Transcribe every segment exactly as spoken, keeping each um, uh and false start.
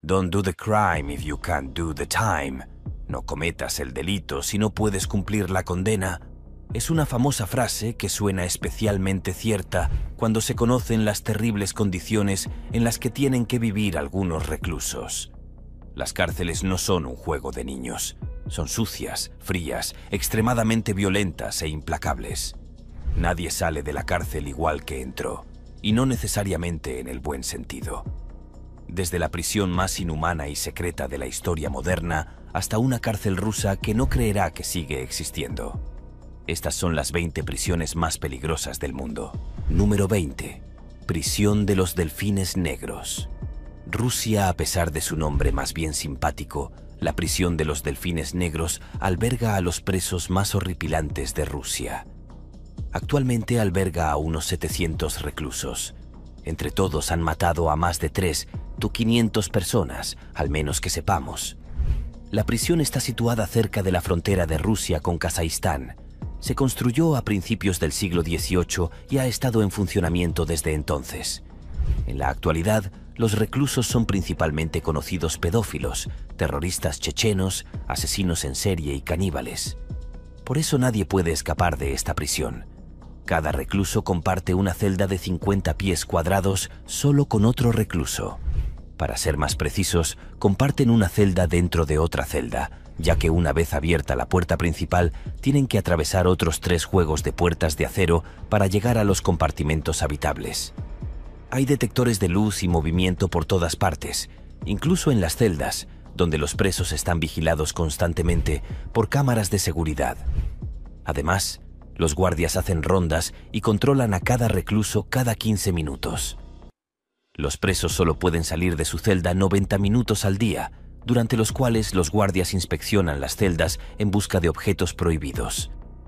Don't do the crime if you can't do the time. No cometas el delito si no puedes cumplir la condena. Es una famosa frase que suena especialmente cierta cuando se conocen las terribles condiciones en las que tienen que vivir algunos reclusos. Las cárceles no son un juego de niños. Son sucias, frías, extremadamente violentas e implacables. Nadie sale de la cárcel igual que entró, y no necesariamente en el buen sentido. Desde la prisión más inhumana y secreta de la historia moderna hasta una cárcel rusa que no creerá que sigue existiendo. Estas son las veinte prisiones más peligrosas del mundo. Número veinte. Prisión de los delfines negros. Rusia, a pesar de su nombre más bien simpático, la prisión de los delfines negros alberga a los presos más horripilantes de Rusia. Actualmente alberga a unos setecientos reclusos. Entre todos han matado a más de tres o quinientas personas, al menos que sepamos. La prisión está situada cerca de la frontera de Rusia con Kazajistán. Se construyó a principios del siglo dieciocho y ha estado en funcionamiento desde entonces. En la actualidad, los reclusos son principalmente conocidos pedófilos, terroristas chechenos, asesinos en serie y caníbales. Por eso nadie puede escapar de esta prisión. Cada recluso comparte una celda de cincuenta pies cuadrados solo con otro recluso. Para ser más precisos, comparten una celda dentro de otra celda, ya que una vez abierta la puerta principal, tienen que atravesar otros tres juegos de puertas de acero para llegar a los compartimentos habitables. Hay detectores de luz y movimiento por todas partes, incluso en las celdas, donde los presos están vigilados constantemente por cámaras de seguridad. Además, los guardias hacen rondas y controlan a cada recluso cada quince minutos. Los presos solo pueden salir de su celda noventa minutos al día, durante los cuales los guardias inspeccionan las celdas en busca de objetos prohibidos.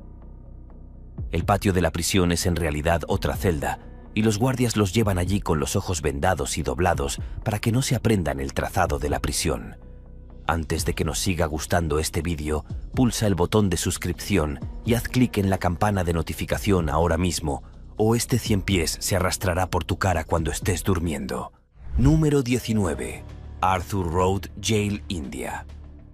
El patio de la prisión es en realidad otra celda, y los guardias los llevan allí con los ojos vendados y doblados para que no se aprendan el trazado de la prisión. Antes de que nos siga gustando este vídeo, pulsa el botón de suscripción y haz clic en la campana de notificación ahora mismo, o este cien pies se arrastrará por tu cara cuando estés durmiendo. Número diecinueve. Arthur Road Jail, India.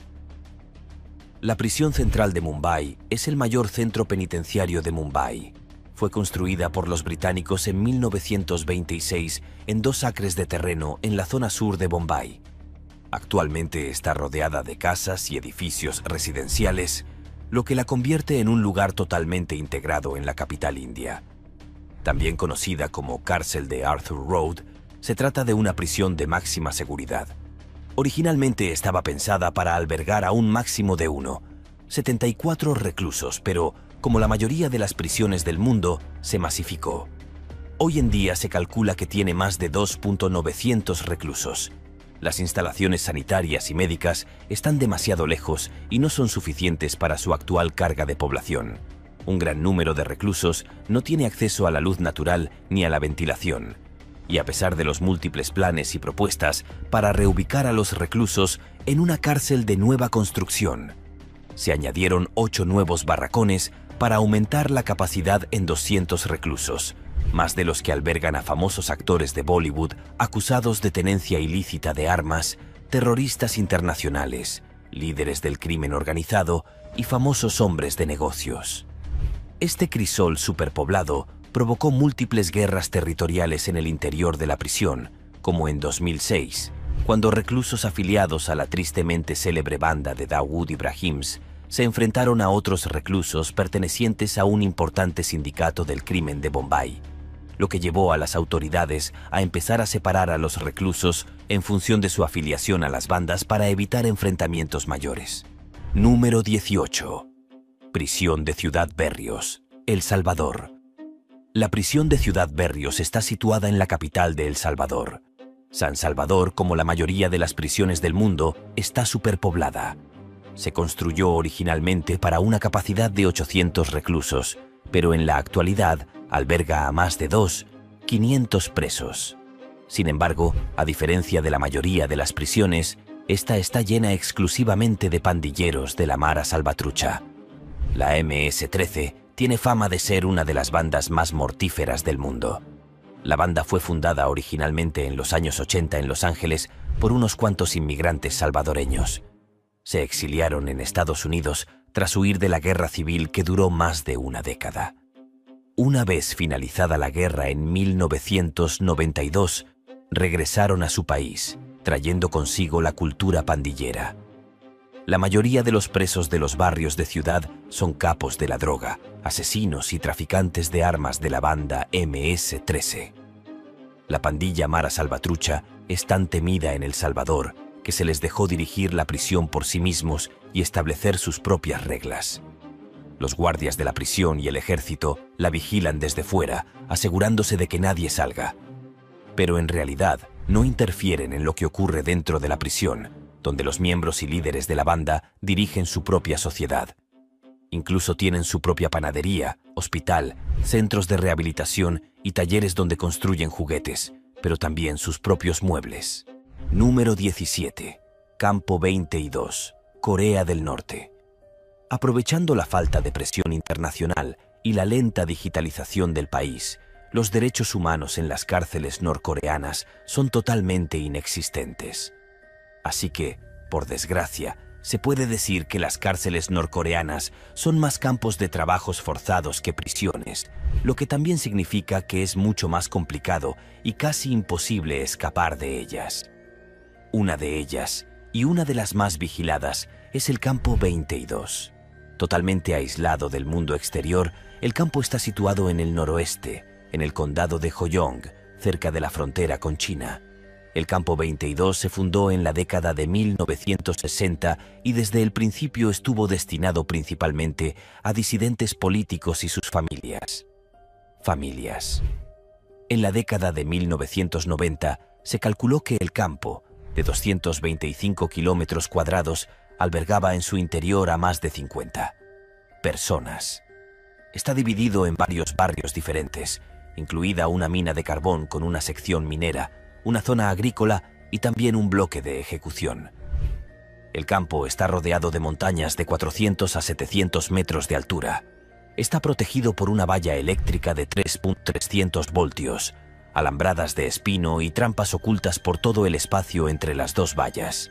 La prisión central de Mumbai es el mayor centro penitenciario de Mumbai. Fue construida por los británicos en mil novecientos veintiséis en dos acres de terreno en la zona sur de Bombay. Actualmente está rodeada de casas y edificios residenciales, lo que la convierte en un lugar totalmente integrado en la capital india. También conocida como cárcel de Arthur Road, se trata de una prisión de máxima seguridad. Originalmente estaba pensada para albergar a un máximo de uno, setenta y cuatro reclusos, pero, como la mayoría de las prisiones del mundo, se masificó. Hoy en día se calcula que tiene más de dos mil novecientos reclusos. Las instalaciones sanitarias y médicas están demasiado lejos y no son suficientes para su actual carga de población. Un gran número de reclusos no tiene acceso a la luz natural ni a la ventilación. Y a pesar de los múltiples planes y propuestas para reubicar a los reclusos en una cárcel de nueva construcción, se añadieron ocho nuevos barracones para aumentar la capacidad en doscientos reclusos, más de los que albergan a famosos actores de Bollywood acusados de tenencia ilícita de armas, terroristas internacionales, líderes del crimen organizado y famosos hombres de negocios. Este crisol superpoblado provocó múltiples guerras territoriales en el interior de la prisión, como en dos mil seis, cuando reclusos afiliados a la tristemente célebre banda de Dawood Ibrahims se enfrentaron a otros reclusos pertenecientes a un importante sindicato del crimen de Bombay, lo que llevó a las autoridades a empezar a separar a los reclusos en función de su afiliación a las bandas para evitar enfrentamientos mayores. Número dieciocho. Prisión de Ciudad Berrios, El Salvador. La prisión de Ciudad Berrios está situada en la capital de El Salvador. San Salvador, como la mayoría de las prisiones del mundo, está superpoblada. Se construyó originalmente para una capacidad de ochocientos reclusos, pero en la actualidad alberga a más de dos mil quinientos presos. Sin embargo, a diferencia de la mayoría de las prisiones, esta está llena exclusivamente de pandilleros de la Mara Salvatrucha. La eme ese trece tiene fama de ser una de las bandas más mortíferas del mundo. La banda fue fundada originalmente en los años ochenta en Los Ángeles por unos cuantos inmigrantes salvadoreños. Se exiliaron en Estados Unidos tras huir de la guerra civil que duró más de una década. Una vez finalizada la guerra en mil novecientos noventa y dos, regresaron a su país, trayendo consigo la cultura pandillera. La mayoría de los presos de los barrios de ciudad son capos de la droga, asesinos y traficantes de armas de la banda eme ese trece. La pandilla Mara Salvatrucha es tan temida en El Salvador que se les dejó dirigir la prisión por sí mismos y establecer sus propias reglas. Los guardias de la prisión y el ejército la vigilan desde fuera, asegurándose de que nadie salga. Pero en realidad no interfieren en lo que ocurre dentro de la prisión, donde los miembros y líderes de la banda dirigen su propia sociedad. Incluso tienen su propia panadería, hospital, centros de rehabilitación y talleres donde construyen juguetes, pero también sus propios muebles. Número diecisiete. Campo veintidós, Corea del Norte. Aprovechando la falta de presión internacional y la lenta digitalización del país, los derechos humanos en las cárceles norcoreanas son totalmente inexistentes. Así que, por desgracia, se puede decir que las cárceles norcoreanas son más campos de trabajos forzados que prisiones, lo que también significa que es mucho más complicado y casi imposible escapar de ellas. Una de ellas, y una de las más vigiladas, es el campo veintidós. Totalmente aislado del mundo exterior, el campo está situado en el noroeste, en el condado de Joyong, cerca de la frontera con China. El campo veintidós se fundó en la década de mil novecientos sesenta y desde el principio estuvo destinado principalmente a disidentes políticos y sus familias. Familias. En la década de mil novecientos noventa se calculó que el campo, de doscientos veinticinco kilómetros cuadrados, albergaba en su interior a más de cincuenta personas. Está dividido en varios barrios diferentes, incluida una mina de carbón con una sección minera, una zona agrícola y también un bloque de ejecución. El campo está rodeado de montañas de cuatrocientos a setecientos metros de altura. Está protegido por una valla eléctrica de tres mil trescientos voltios, alambradas de espino y trampas ocultas por todo el espacio entre las dos vallas.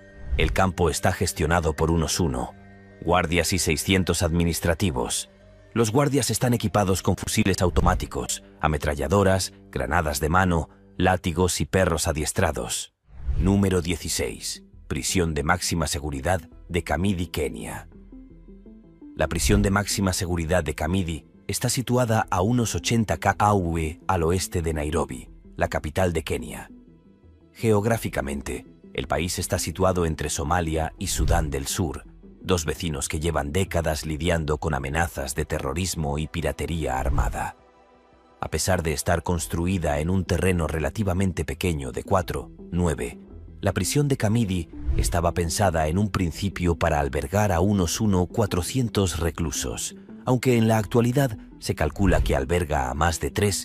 El campo está gestionado por unos uno, guardias y seiscientos administrativos. Los guardias están equipados con fusiles automáticos, ametralladoras, granadas de mano, látigos y perros adiestrados. Número dieciséis. Prisión de máxima seguridad de Kamidi, Kenia. La prisión de máxima seguridad de Kamidi está situada a unos ochenta kilómetros al oeste de Nairobi, la capital de Kenia. Geográficamente, el país está situado entre Somalia y Sudán del Sur, dos vecinos que llevan décadas lidiando con amenazas de terrorismo y piratería armada. A pesar de estar construida en un terreno relativamente pequeño de cuatro, nueve, la prisión de Kamidi estaba pensada en un principio para albergar a unos cuatrocientos reclusos, aunque en la actualidad se calcula que alberga a más de tres,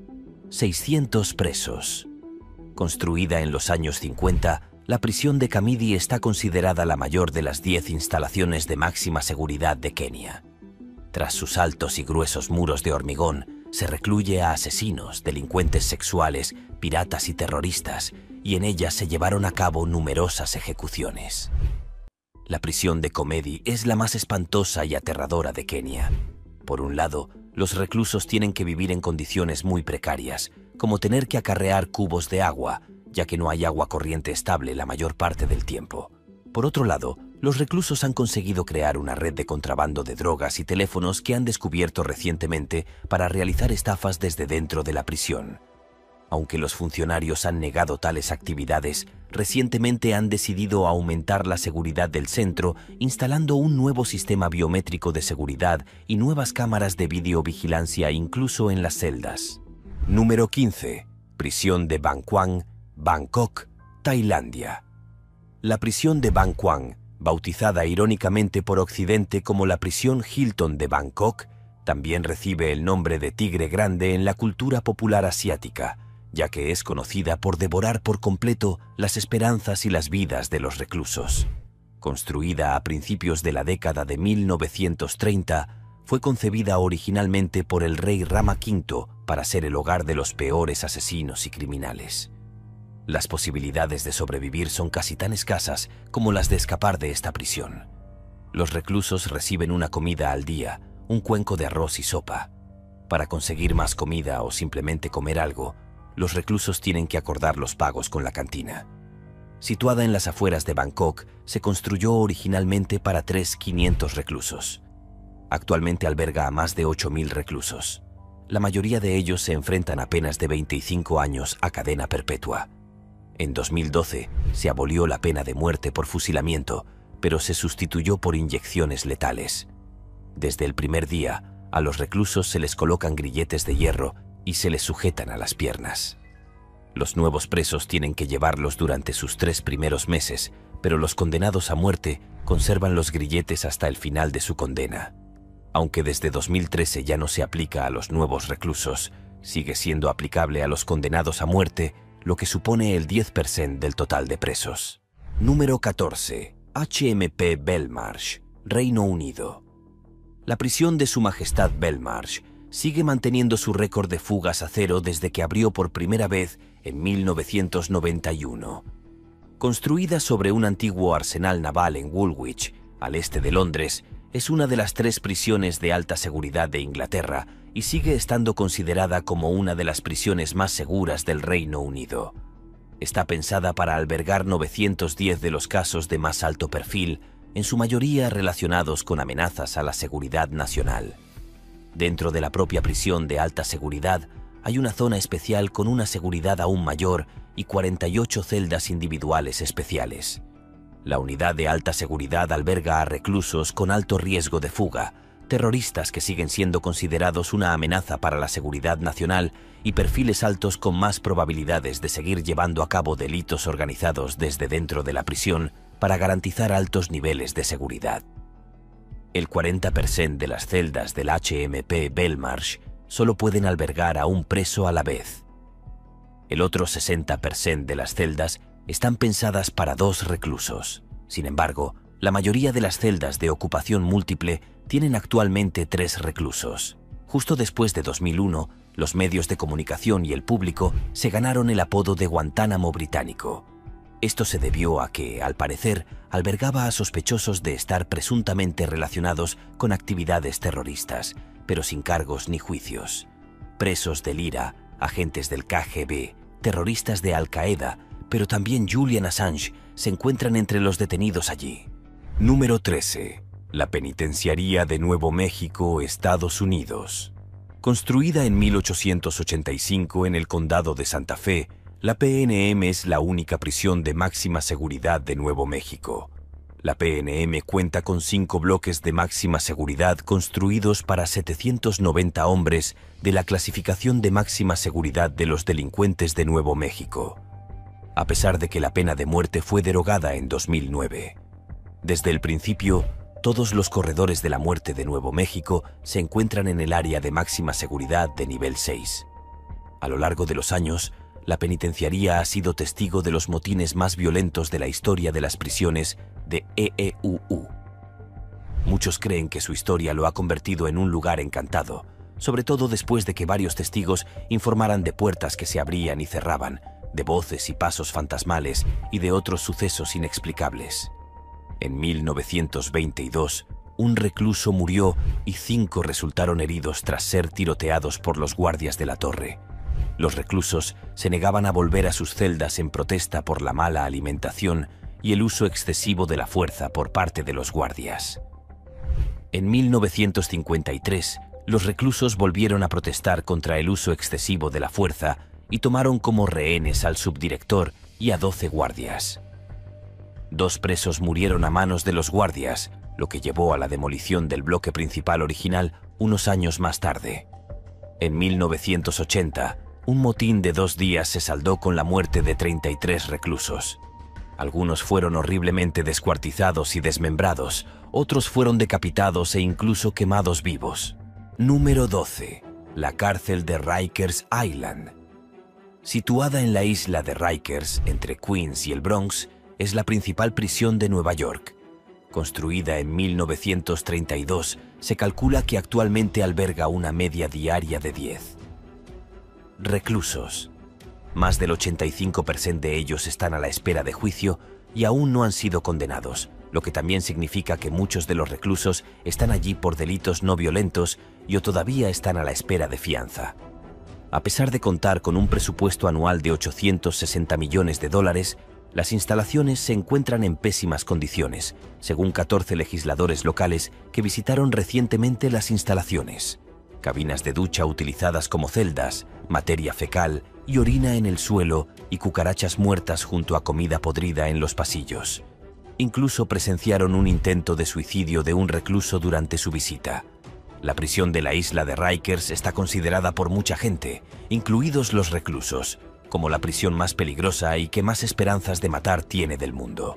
seiscientos presos. Construida en los años cincuenta, la prisión de Kamidi está considerada la mayor de las diez instalaciones de máxima seguridad de Kenia. Tras sus altos y gruesos muros de hormigón, se recluye a asesinos, delincuentes sexuales, piratas y terroristas, y en ella se llevaron a cabo numerosas ejecuciones. La prisión de Kamidi es la más espantosa y aterradora de Kenia. Por un lado, los reclusos tienen que vivir en condiciones muy precarias, como tener que acarrear cubos de agua, ya que no hay agua corriente estable la mayor parte del tiempo. Por otro lado, los reclusos han conseguido crear una red de contrabando de drogas y teléfonos que han descubierto recientemente para realizar estafas desde dentro de la prisión. Aunque los funcionarios han negado tales actividades, recientemente han decidido aumentar la seguridad del centro instalando un nuevo sistema biométrico de seguridad y nuevas cámaras de videovigilancia incluso en las celdas. Número quince. Prisión de Bang Kwang, Bangkok, Tailandia. La prisión de Bang Kwang, bautizada irónicamente por Occidente como la prisión Hilton de Bangkok, también recibe el nombre de Tigre Grande en la cultura popular asiática, ya que es conocida por devorar por completo las esperanzas y las vidas de los reclusos. Construida a principios de la década de mil novecientos treinta, fue concebida originalmente por el rey Rama quinto para ser el hogar de los peores asesinos y criminales. Las posibilidades de sobrevivir son casi tan escasas como las de escapar de esta prisión. Los reclusos reciben una comida al día, un cuenco de arroz y sopa. Para conseguir más comida o simplemente comer algo, los reclusos tienen que acordar los pagos con la cantina. Situada en las afueras de Bangkok, se construyó originalmente para tres mil quinientos reclusos. Actualmente alberga a más de ocho mil reclusos. La mayoría de ellos se enfrentan a penas de veinticinco años a cadena perpetua. En dos mil doce se abolió la pena de muerte por fusilamiento, pero se sustituyó por inyecciones letales. Desde el primer día, a los reclusos se les colocan grilletes de hierro y se les sujetan a las piernas. Los nuevos presos tienen que llevarlos durante sus tres primeros meses, pero los condenados a muerte conservan los grilletes hasta el final de su condena. Aunque desde dos mil trece ya no se aplica a los nuevos reclusos, sigue siendo aplicable a los condenados a muerte, lo que supone el diez por ciento del total de presos. Número catorce. H M P Belmarsh, Reino Unido. La prisión de Su Majestad Belmarsh sigue manteniendo su récord de fugas a cero desde que abrió por primera vez en mil novecientos noventa y uno. Construida sobre un antiguo arsenal naval en Woolwich, al este de Londres, es una de las tres prisiones de alta seguridad de Inglaterra y sigue estando considerada como una de las prisiones más seguras del Reino Unido. Está pensada para albergar novecientos diez de los casos de más alto perfil, en su mayoría relacionados con amenazas a la seguridad nacional. Dentro de la propia prisión de alta seguridad hay una zona especial con una seguridad aún mayor y cuarenta y ocho celdas individuales especiales. La unidad de alta seguridad alberga a reclusos con alto riesgo de fuga, terroristas que siguen siendo considerados una amenaza para la seguridad nacional y perfiles altos con más probabilidades de seguir llevando a cabo delitos organizados desde dentro de la prisión para garantizar altos niveles de seguridad. El cuarenta por ciento de las celdas del H M P Belmarsh solo pueden albergar a un preso a la vez. El otro sesenta por ciento de las celdas están pensadas para dos reclusos. Sin embargo, la mayoría de las celdas de ocupación múltiple tienen actualmente tres reclusos. Justo después de dos mil uno, los medios de comunicación y el público se ganaron el apodo de Guantánamo británico. Esto se debió a que, al parecer, albergaba a sospechosos de estar presuntamente relacionados con actividades terroristas, pero sin cargos ni juicios. Presos del I R A, agentes del K G B, terroristas de Al-Qaeda, pero también Julian Assange se encuentran entre los detenidos allí. Número trece. La Penitenciaría de Nuevo México, Estados Unidos. Construida en mil ochocientos ochenta y cinco en el Condado de Santa Fe, la P N M es la única prisión de máxima seguridad de Nuevo México. La P N M cuenta con cinco bloques de máxima seguridad construidos para setecientos noventa hombres de la clasificación de máxima seguridad de los delincuentes de Nuevo México, a pesar de que la pena de muerte fue derogada en dos mil nueve. Desde el principio, todos los corredores de la muerte de Nuevo México se encuentran en el área de máxima seguridad de nivel seis. A lo largo de los años, la penitenciaría ha sido testigo de los motines más violentos de la historia de las prisiones de E E U U. Muchos creen que su historia lo ha convertido en un lugar encantado, sobre todo después de que varios testigos informaran de puertas que se abrían y cerraban, de voces y pasos fantasmales y de otros sucesos inexplicables. En mil novecientos veintidós, un recluso murió y cinco resultaron heridos tras ser tiroteados por los guardias de la torre. Los reclusos se negaban a volver a sus celdas en protesta por la mala alimentación y el uso excesivo de la fuerza por parte de los guardias. En mil novecientos cincuenta y tres, los reclusos volvieron a protestar contra el uso excesivo de la fuerza y tomaron como rehenes al subdirector y a doce guardias. Dos presos murieron a manos de los guardias, lo que llevó a la demolición del bloque principal original unos años más tarde. En mil novecientos ochenta, un motín de dos días se saldó con la muerte de treinta y tres reclusos. Algunos fueron horriblemente descuartizados y desmembrados, otros fueron decapitados e incluso quemados vivos. Número doce. La cárcel de Rikers Island. Situada en la isla de Rikers, entre Queens y el Bronx, es la principal prisión de Nueva York. Construida en mil novecientos treinta y dos, se calcula que actualmente alberga una media diaria de diez. reclusos. Más del ochenta y cinco por ciento de ellos están a la espera de juicio y aún no han sido condenados, lo que también significa que muchos de los reclusos están allí por delitos no violentos y o todavía están a la espera de fianza. A pesar de contar con un presupuesto anual de ochocientos sesenta millones de dólares, las instalaciones se encuentran en pésimas condiciones, según catorce legisladores locales que visitaron recientemente las instalaciones. Cabinas de ducha utilizadas como celdas, materia fecal y orina en el suelo y cucarachas muertas junto a comida podrida en los pasillos. Incluso presenciaron un intento de suicidio de un recluso durante su visita. La prisión de la isla de Rikers está considerada por mucha gente, incluidos los reclusos, como la prisión más peligrosa y que más esperanzas de matar tiene del mundo.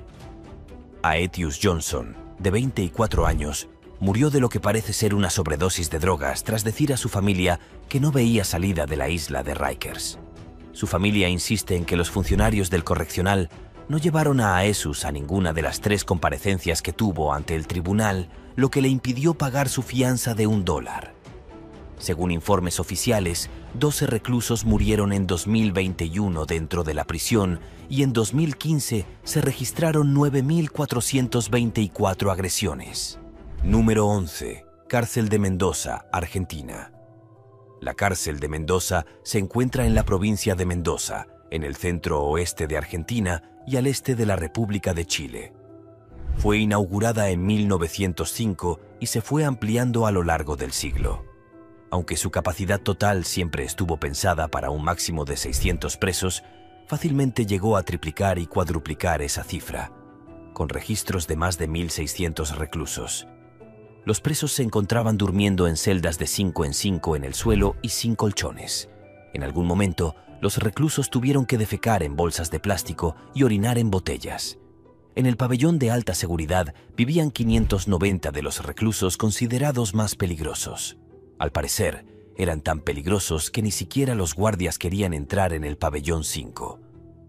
Aetius Johnson, de veinticuatro años, murió de lo que parece ser una sobredosis de drogas tras decir a su familia que no veía salida de la isla de Rikers. Su familia insiste en que los funcionarios del correccional no llevaron a Aetius a ninguna de las tres comparecencias que tuvo ante el tribunal, lo que le impidió pagar su fianza de un dólar. Según informes oficiales, doce reclusos murieron en dos mil veintiuno dentro de la prisión y en dos mil quince se registraron nueve mil cuatrocientas veinticuatro agresiones. Número once. Cárcel de Mendoza, Argentina. La cárcel de Mendoza se encuentra en la provincia de Mendoza, en el centro oeste de Argentina y al este de la República de Chile. Fue inaugurada en mil novecientos cinco y se fue ampliando a lo largo del siglo. Aunque su capacidad total siempre estuvo pensada para un máximo de seiscientos presos, fácilmente llegó a triplicar y cuadruplicar esa cifra, con registros de más de mil seiscientos reclusos. Los presos se encontraban durmiendo en celdas de cinco en cinco en el suelo y sin colchones. En algún momento, los reclusos tuvieron que defecar en bolsas de plástico y orinar en botellas. En el pabellón de alta seguridad vivían quinientos noventa de los reclusos considerados más peligrosos. Al parecer, eran tan peligrosos que ni siquiera los guardias querían entrar en el pabellón cinco.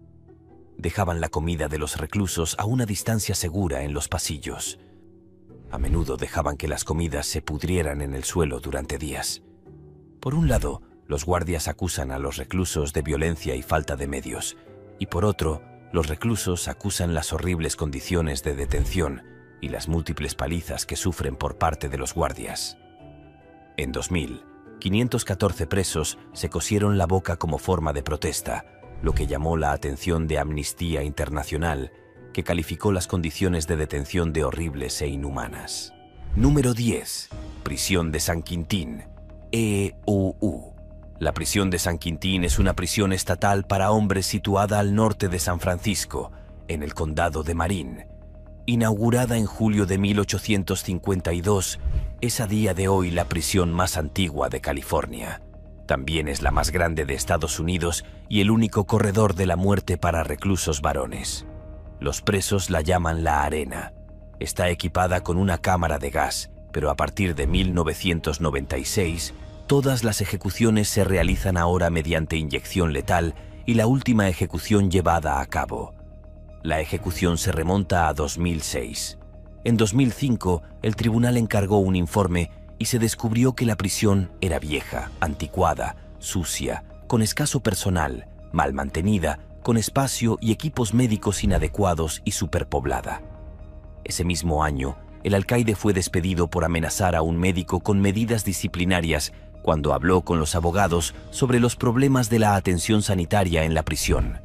Dejaban la comida de los reclusos a una distancia segura en los pasillos. A menudo dejaban que las comidas se pudrieran en el suelo durante días. Por un lado, los guardias acusan a los reclusos de violencia y falta de medios, y por otro, los reclusos acusan las horribles condiciones de detención y las múltiples palizas que sufren por parte de los guardias. En dos mil, quinientos catorce presos se cosieron la boca como forma de protesta, lo que llamó la atención de Amnistía Internacional, que calificó las condiciones de detención de horribles e inhumanas. Número diez. Prisión de San Quintín, E U U. La prisión de San Quintín es una prisión estatal para hombres situada al norte de San Francisco, en el condado de Marin. Inaugurada en julio de mil ochocientos cincuenta y dos, es a día de hoy la prisión más antigua de California. También es la más grande de Estados Unidos y el único corredor de la muerte para reclusos varones. Los presos la llaman la Arena. Está equipada con una cámara de gas, pero a partir de mil novecientos noventa y seis, todas las ejecuciones se realizan ahora mediante inyección letal y la última ejecución llevada a cabo. La ejecución se remonta a dos mil seis. En dos mil cinco, el tribunal encargó un informe y se descubrió que la prisión era vieja, anticuada, sucia, con escaso personal, mal mantenida, con espacio y equipos médicos inadecuados y superpoblada. Ese mismo año, el alcaide fue despedido por amenazar a un médico con medidas disciplinarias cuando habló con los abogados sobre los problemas de la atención sanitaria en la prisión.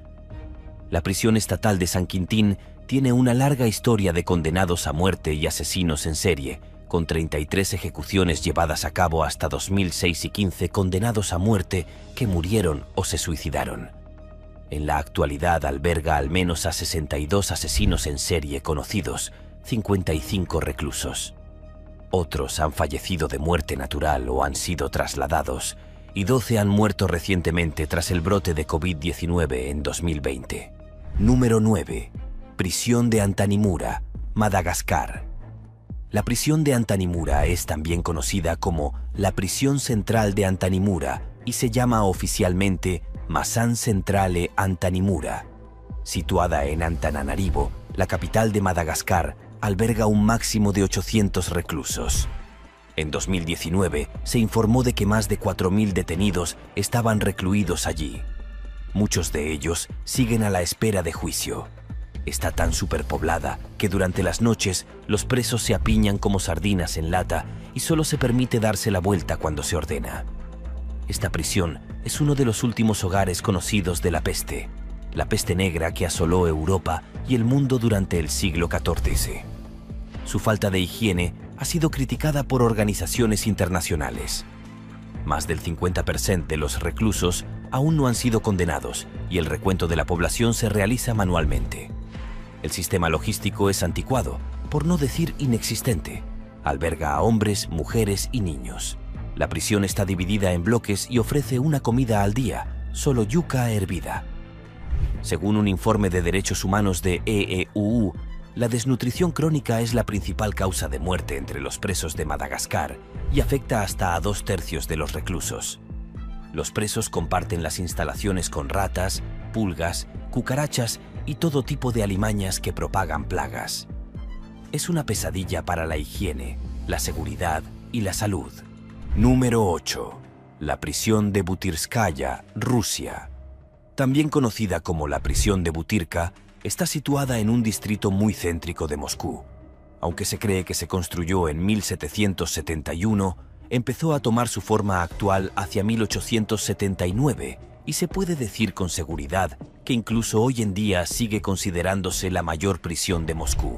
La prisión estatal de San Quintín tiene una larga historia de condenados a muerte y asesinos en serie, con treinta y tres ejecuciones llevadas a cabo hasta dos mil seis y quince condenados a muerte que murieron o se suicidaron. En la actualidad alberga al menos a sesenta y dos asesinos en serie conocidos, cincuenta y cinco reclusos. Otros han fallecido de muerte natural o han sido trasladados, y doce han muerto recientemente tras el brote de COVID diecinueve en dos mil veinte. Número nueve. Prisión de Antanimura, Madagascar. La prisión de Antanimura es también conocida como la Prisión Central de Antanimura y se llama oficialmente Masan Centrale Antanimura. Situada en Antananarivo, la capital de Madagascar, alberga un máximo de ochocientos reclusos. En dos mil diecinueve se informó de que más de cuatro mil detenidos estaban recluidos allí. Muchos de ellos siguen a la espera de juicio. Está tan superpoblada que durante las noches los presos se apiñan como sardinas en lata y solo se permite darse la vuelta cuando se ordena. Esta prisión es uno de los últimos hogares conocidos de la peste, la peste negra que asoló Europa y el mundo durante el siglo catorce. Su falta de higiene ha sido criticada por organizaciones internacionales. Más del cincuenta por ciento de los reclusos aún no han sido condenados y el recuento de la población se realiza manualmente. El sistema logístico es anticuado, por no decir inexistente. Alberga a hombres, mujeres y niños. La prisión está dividida en bloques y ofrece una comida al día, solo yuca hervida. Según un informe de derechos humanos de E E U U, la desnutrición crónica es la principal causa de muerte entre los presos de Madagascar y afecta hasta a dos tercios de los reclusos. Los presos comparten las instalaciones con ratas, pulgas, cucarachas y todo tipo de alimañas que propagan plagas. Es una pesadilla para la higiene, la seguridad y la salud. Número ocho. La prisión de Butyrskaya, Rusia. También conocida como la prisión de Butyrka, está situada en un distrito muy céntrico de Moscú. Aunque se cree que se construyó en mil setecientos setenta y uno, empezó a tomar su forma actual hacia mil ochocientos setenta y nueve y se puede decir con seguridad que incluso hoy en día sigue considerándose la mayor prisión de Moscú.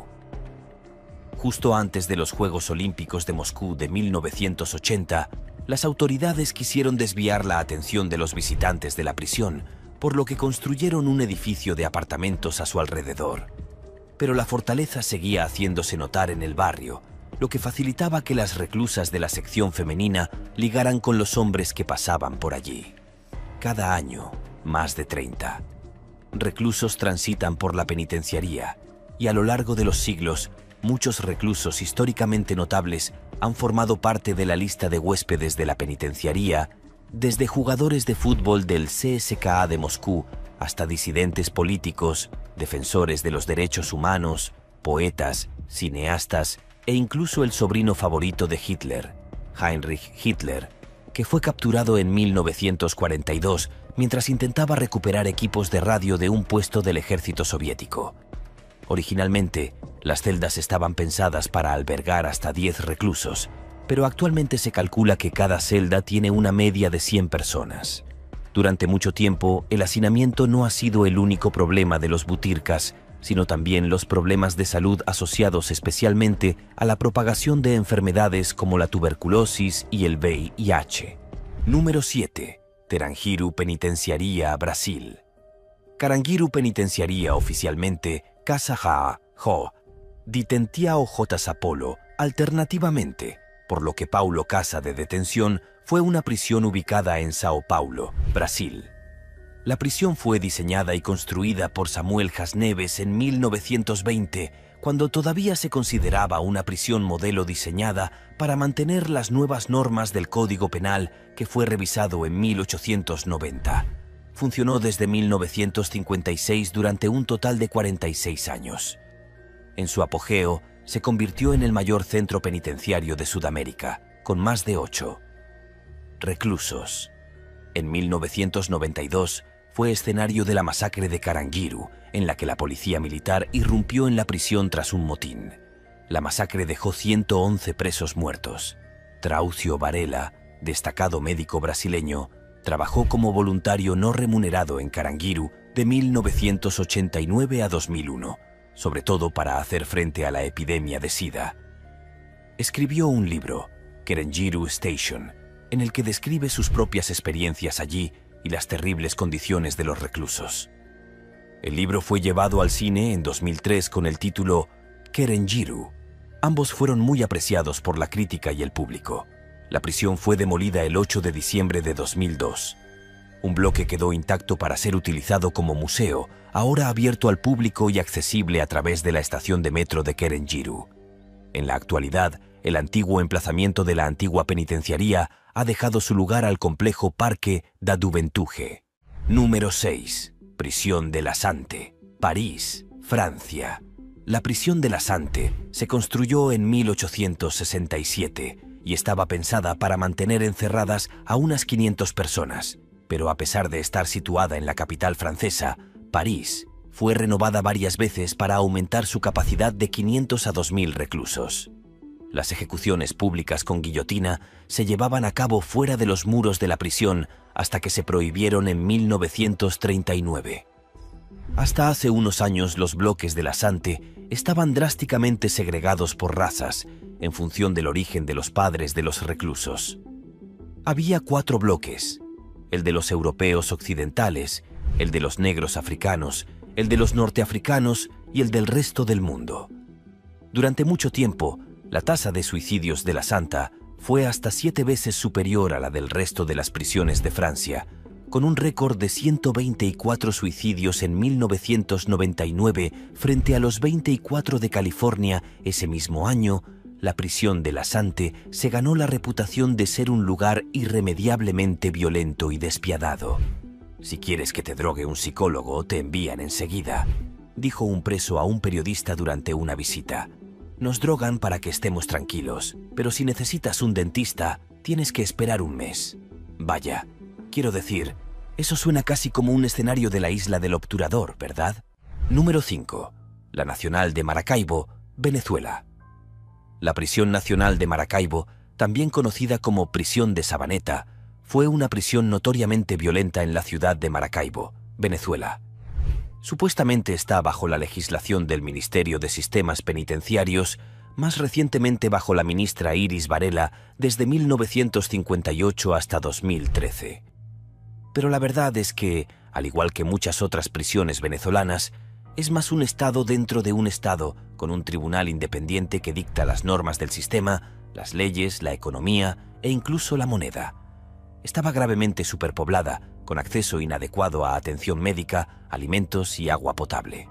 Justo antes de los Juegos Olímpicos de Moscú de mil novecientos ochenta, las autoridades quisieron desviar la atención de los visitantes de la prisión, por lo que construyeron un edificio de apartamentos a su alrededor. Pero la fortaleza seguía haciéndose notar en el barrio, lo que facilitaba que las reclusas de la sección femenina ligaran con los hombres que pasaban por allí. Cada año, más de treinta reclusos transitan por la penitenciaría, y a lo largo de los siglos, muchos reclusos históricamente notables han formado parte de la lista de huéspedes de la penitenciaría, desde jugadores de fútbol del C S K A de Moscú hasta disidentes políticos, defensores de los derechos humanos, poetas, cineastas e incluso el sobrino favorito de Hitler, Heinrich Hitler, que fue capturado en mil novecientos cuarenta y dos mientras intentaba recuperar equipos de radio de un puesto del ejército soviético. Originalmente, las celdas estaban pensadas para albergar hasta diez reclusos, pero actualmente se calcula que cada celda tiene una media de cien personas. Durante mucho tiempo, el hacinamiento no ha sido el único problema de los Butyrkas, sino también los problemas de salud asociados especialmente a la propagación de enfermedades como la tuberculosis y el V I H. Número siete. Carangiru Penitenciaría, Brasil. Carangiru Penitenciaría, oficialmente Casa Ha Ho Detentiao J. Sapolo, alternativamente, por lo que Paulo Casa de Detención fue una prisión ubicada en Sao Paulo, Brasil. La prisión fue diseñada y construida por Samuel Hasneves en mil novecientos veinte, cuando todavía se consideraba una prisión modelo diseñada para mantener las nuevas normas del Código Penal que fue revisado en mil ochocientos noventa. Funcionó desde mil novecientos cincuenta y seis durante un total de cuarenta y seis años. En su apogeo, se convirtió en el mayor centro penitenciario de Sudamérica, con más de ocho reclusos. En mil novecientos noventa y dos fue escenario de la masacre de Carangiru, en la que la policía militar irrumpió en la prisión tras un motín. La masacre dejó ciento once presos muertos. Traucio Varela, destacado médico brasileño, trabajó como voluntario no remunerado en Carangiru de mil novecientos ochenta y nueve a dos mil uno, sobre todo para hacer frente a la epidemia de SIDA. Escribió un libro, Carangiru Station, en el que describe sus propias experiencias allí y las terribles condiciones de los reclusos. El libro fue llevado al cine en dos mil tres con el título Carangiru. Ambos fueron muy apreciados por la crítica y el público. La prisión fue demolida el ocho de diciembre de dos mil dos. Un bloque quedó intacto para ser utilizado como museo, ahora abierto al público y accesible a través de la estación de metro de Carangiru. En la actualidad, el antiguo emplazamiento de la antigua penitenciaría ha dejado su lugar al complejo Parque da Juventude. Número seis. Prisión de la Sante, París, Francia. La prisión de la Sante se construyó en mil ochocientos sesenta y siete y estaba pensada para mantener encerradas a unas quinientas personas. Pero a pesar de estar situada en la capital francesa, París fue renovada varias veces para aumentar su capacidad de quinientos a dos mil reclusos. Las ejecuciones públicas con guillotina se llevaban a cabo fuera de los muros de la prisión hasta que se prohibieron en mil novecientos treinta y nueve. Hasta hace unos años los bloques de la Sante estaban drásticamente segregados por razas, en función del origen de los padres de los reclusos. Había cuatro bloques: el de los europeos occidentales, el de los negros africanos, el de los norteafricanos y el del resto del mundo. Durante mucho tiempo, la tasa de suicidios de la Santa fue hasta siete veces superior a la del resto de las prisiones de Francia, con un récord de ciento veinticuatro suicidios en mil novecientos noventa y nueve frente a los veinticuatro de California. Ese mismo año, la prisión de la Sante se ganó la reputación de ser un lugar irremediablemente violento y despiadado. «Si quieres que te drogue un psicólogo, te envían enseguida», dijo un preso a un periodista durante una visita. «Nos drogan para que estemos tranquilos, pero si necesitas un dentista, tienes que esperar un mes». Vaya, quiero decir, eso suena casi como un escenario de la isla del obturador, ¿verdad? Número cinco. La Nacional de Maracaibo, Venezuela. La Prisión Nacional de Maracaibo, también conocida como Prisión de Sabaneta, fue una prisión notoriamente violenta en la ciudad de Maracaibo, Venezuela. Supuestamente está bajo la legislación del Ministerio de Sistemas Penitenciarios, más recientemente bajo la ministra Iris Varela desde mil novecientos cincuenta y ocho hasta dos mil trece. Pero la verdad es que, al igual que muchas otras prisiones venezolanas, es más un estado dentro de un estado, con un tribunal independiente que dicta las normas del sistema, las leyes, la economía e incluso la moneda. Estaba gravemente superpoblada, con acceso inadecuado a atención médica, alimentos y agua potable.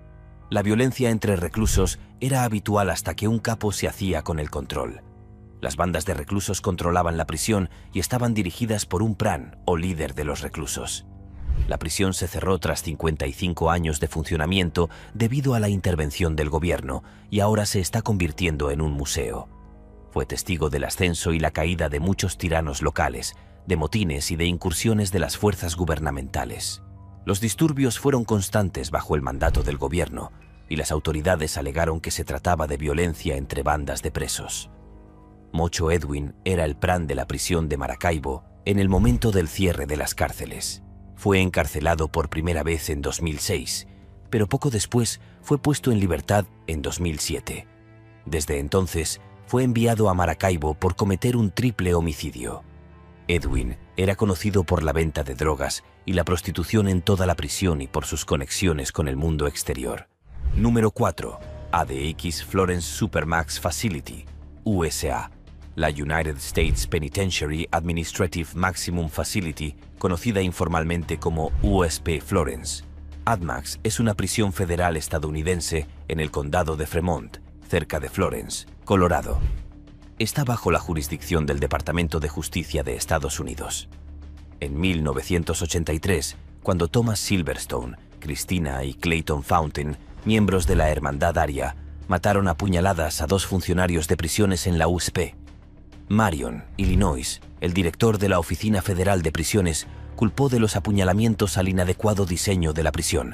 La violencia entre reclusos era habitual hasta que un capo se hacía con el control. Las bandas de reclusos controlaban la prisión y estaban dirigidas por un pran, o líder de los reclusos. La prisión se cerró tras cincuenta y cinco años de funcionamiento debido a la intervención del gobierno y ahora se está convirtiendo en un museo. Fue testigo del ascenso y la caída de muchos tiranos locales, de motines y de incursiones de las fuerzas gubernamentales. Los disturbios fueron constantes bajo el mandato del gobierno y las autoridades alegaron que se trataba de violencia entre bandas de presos. Mocho Edwin era el pran de la prisión de Maracaibo en el momento del cierre de las cárceles. Fue encarcelado por primera vez en dos mil seis, pero poco después fue puesto en libertad en dos mil siete. Desde entonces, fue enviado a Maracaibo por cometer un triple homicidio. Edwin era conocido por la venta de drogas y la prostitución en toda la prisión y por sus conexiones con el mundo exterior. Número cuatro. A D X Florence Supermax Facility, U S A. La United States Penitentiary Administrative Maximum Facility, conocida informalmente como U S P Florence. A D MAX es una prisión federal estadounidense en el condado de Fremont, cerca de Florence, Colorado. Está bajo la jurisdicción del Departamento de Justicia de Estados Unidos. En mil novecientos ochenta y tres, cuando Thomas Silverstone, Christina y Clayton Fountain, miembros de la Hermandad Aria, mataron a puñaladas a dos funcionarios de prisiones en la U S P. Marion, Illinois, el director de la Oficina Federal de Prisiones, culpó de los apuñalamientos al inadecuado diseño de la prisión.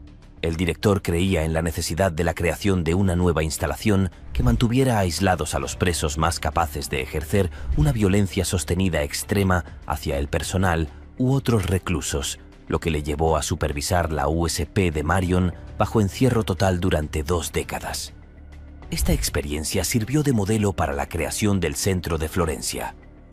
El director creía en la necesidad de la creación de una nueva instalación que mantuviera aislados a los presos más capaces de ejercer una violencia sostenida extrema hacia el personal u otros reclusos, lo que le llevó a supervisar la U S P de Marion bajo encierro total durante dos décadas. Esta experiencia sirvió de modelo para la creación del Centro de Florencia.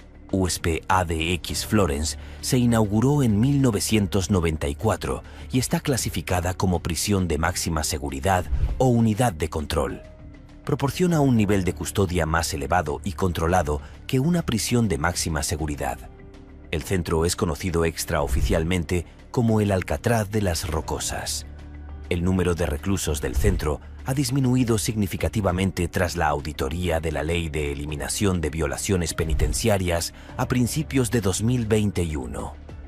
U S P A D X Florence se inauguró en mil novecientos noventa y cuatro y está clasificada como prisión de máxima seguridad o unidad de control. Proporciona un nivel de custodia más elevado y controlado que una prisión de máxima seguridad. El centro es conocido extraoficialmente como el Alcatraz de las Rocosas. El número de reclusos del centro ha disminuido significativamente tras la auditoría de la Ley de Eliminación de Violaciones Penitenciarias a principios de dos mil veintiuno.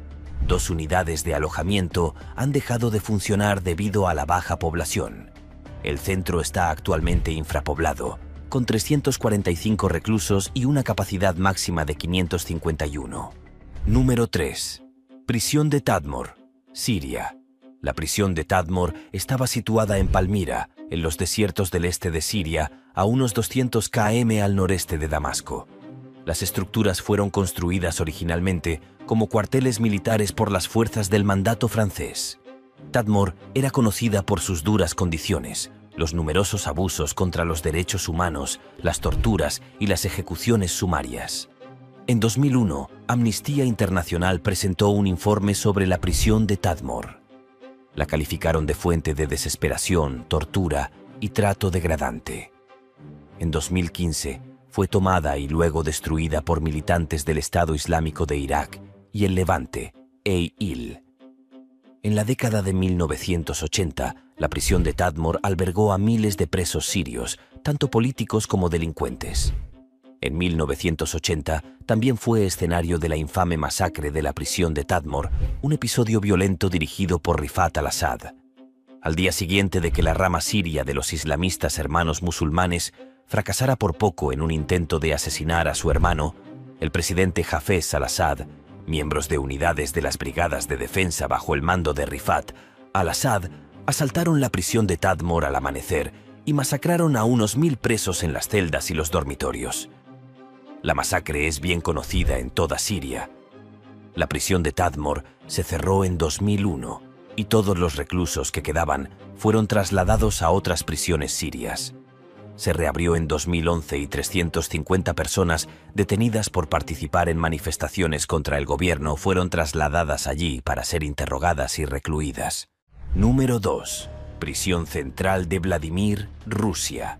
Dos unidades de alojamiento han dejado de funcionar debido a la baja población. El centro está actualmente infrapoblado con trescientos cuarenta y cinco reclusos y una capacidad máxima de quinientos cincuenta y uno. Número tres. Prisión de Tadmor, Siria. La prisión de Tadmor estaba situada en Palmira, en los desiertos del este de Siria, a unos doscientos kilómetros al noreste de Damasco. Las estructuras fueron construidas originalmente como cuarteles militares por las fuerzas del mandato francés. Tadmor era conocida por sus duras condiciones, los numerosos abusos contra los derechos humanos, las torturas y las ejecuciones sumarias. En dos mil uno, Amnistía Internacional presentó un informe sobre la prisión de Tadmor. La calificaron de fuente de desesperación, tortura y trato degradante. En dos mil quince, fue tomada y luego destruida por militantes del Estado Islámico de Irak y el Levante, E I L. En la década de mil novecientos ochenta, la prisión de Tadmor albergó a miles de presos sirios, tanto políticos como delincuentes. En mil novecientos ochenta también fue escenario de la infame masacre de la prisión de Tadmor, un episodio violento dirigido por Rifat al-Assad. Al día siguiente de que la rama siria de los islamistas hermanos musulmanes fracasara por poco en un intento de asesinar a su hermano, el presidente Hafez al-Assad, miembros de unidades de las brigadas de defensa bajo el mando de Rifat al-Assad, asaltaron la prisión de Tadmor al amanecer y masacraron a unos mil presos en las celdas y los dormitorios. La masacre es bien conocida en toda Siria. La prisión de Tadmor se cerró en dos mil uno y todos los reclusos que quedaban fueron trasladados a otras prisiones sirias. Se reabrió en dos mil once y trescientas cincuenta personas detenidas por participar en manifestaciones contra el gobierno fueron trasladadas allí para ser interrogadas y recluidas. Número dos. Prisión Central de Vladimir, Rusia.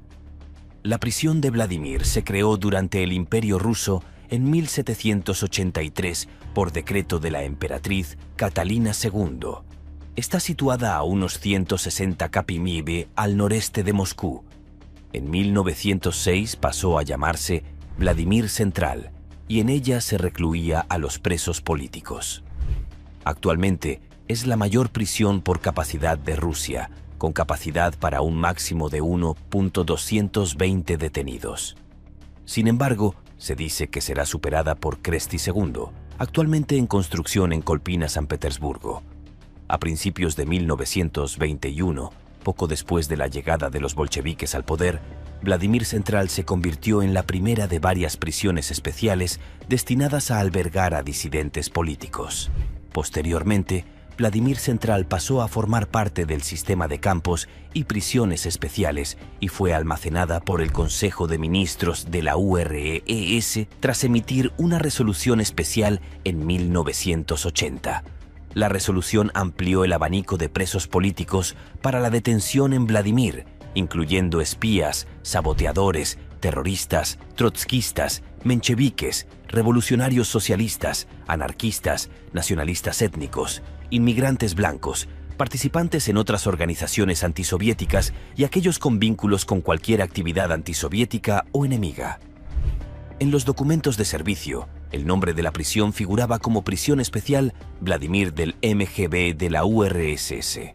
La prisión de Vladimir se creó durante el Imperio Ruso en mil setecientos ochenta y tres por decreto de la emperatriz Catalina segunda. Está situada a unos ciento sesenta kilómetros al noreste de Moscú. En mil novecientos seis pasó a llamarse Vladimir Central y en ella se recluía a los presos políticos. Actualmente es la mayor prisión por capacidad de Rusia, con capacidad para un máximo de uno punto doscientos veinte detenidos. Sin embargo, se dice que será superada por Kresti segundo, actualmente en construcción en Kolpina, San Petersburgo. A principios de mil novecientos veintiuno, poco después de la llegada de los bolcheviques al poder, Vladimir Central se convirtió en la primera de varias prisiones especiales destinadas a albergar a disidentes políticos. Posteriormente, Vladimir Central pasó a formar parte del sistema de campos y prisiones especiales y fue almacenada por el Consejo de Ministros de la U R E S tras emitir una resolución especial en mil novecientos ochenta. La resolución amplió el abanico de presos políticos para la detención en Vladimir, incluyendo espías, saboteadores, terroristas, trotskistas, mencheviques, revolucionarios socialistas, anarquistas, nacionalistas étnicos, inmigrantes blancos, participantes en otras organizaciones antisoviéticas y aquellos con vínculos con cualquier actividad antisoviética o enemiga. En los documentos de servicio, el nombre de la prisión figuraba como Prisión Especial Vladimir del M G B de la U R S S.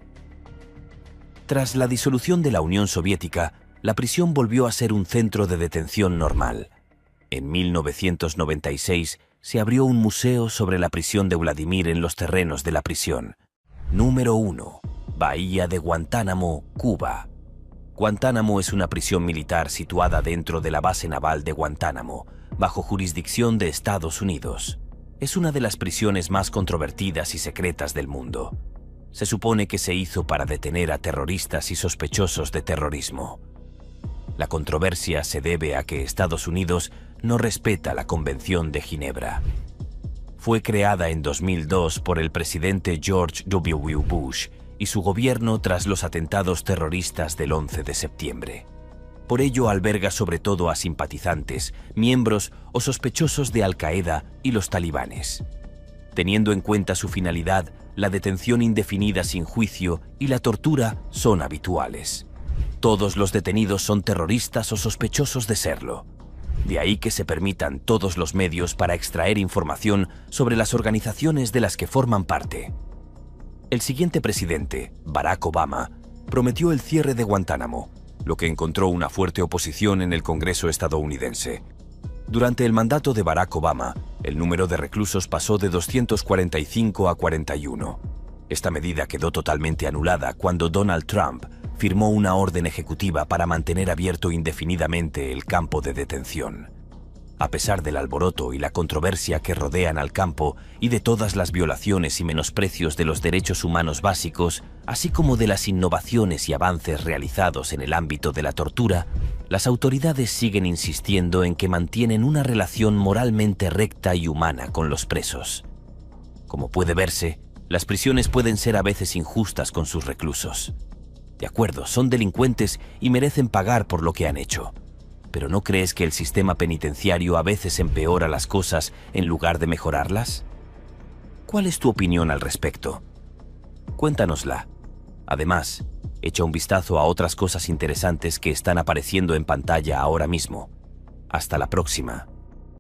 Tras la disolución de la Unión Soviética, la prisión volvió a ser un centro de detención normal. En mil novecientos noventa y seis se abrió un museo sobre la prisión de Vladimir en los terrenos de la prisión. Número uno. Bahía de Guantánamo, Cuba. Guantánamo es una prisión militar situada dentro de la base naval de Guantánamo, bajo jurisdicción de Estados Unidos. Es una de las prisiones más controvertidas y secretas del mundo. Se supone que se hizo para detener a terroristas y sospechosos de terrorismo. La controversia se debe a que Estados Unidos no respeta la Convención de Ginebra. Fue creada en dos mil dos por el presidente George W Bush y su gobierno tras los atentados terroristas del once de septiembre. Por ello alberga sobre todo a simpatizantes, miembros o sospechosos de Al-Qaeda y los talibanes. Teniendo en cuenta su finalidad, la detención indefinida sin juicio y la tortura son habituales. Todos los detenidos son terroristas o sospechosos de serlo. De ahí que se permitan todos los medios para extraer información sobre las organizaciones de las que forman parte. El siguiente presidente, Barack Obama, prometió el cierre de Guantánamo, lo que encontró una fuerte oposición en el Congreso estadounidense. Durante el mandato de Barack Obama, el número de reclusos pasó de doscientos cuarenta y cinco a cuarenta y uno. Esta medida quedó totalmente anulada cuando Donald Trump firmó una orden ejecutiva para mantener abierto indefinidamente el campo de detención. A pesar del alboroto y la controversia que rodean al campo y de todas las violaciones y menosprecios de los derechos humanos básicos, así como de las innovaciones y avances realizados en el ámbito de la tortura, las autoridades siguen insistiendo en que mantienen una relación moralmente recta y humana con los presos. Como puede verse, las prisiones pueden ser a veces injustas con sus reclusos. De acuerdo, son delincuentes y merecen pagar por lo que han hecho. ¿Pero no crees que el sistema penitenciario a veces empeora las cosas en lugar de mejorarlas? ¿Cuál es tu opinión al respecto? Cuéntanosla. Además, echa un vistazo a otras cosas interesantes que están apareciendo en pantalla ahora mismo. Hasta la próxima.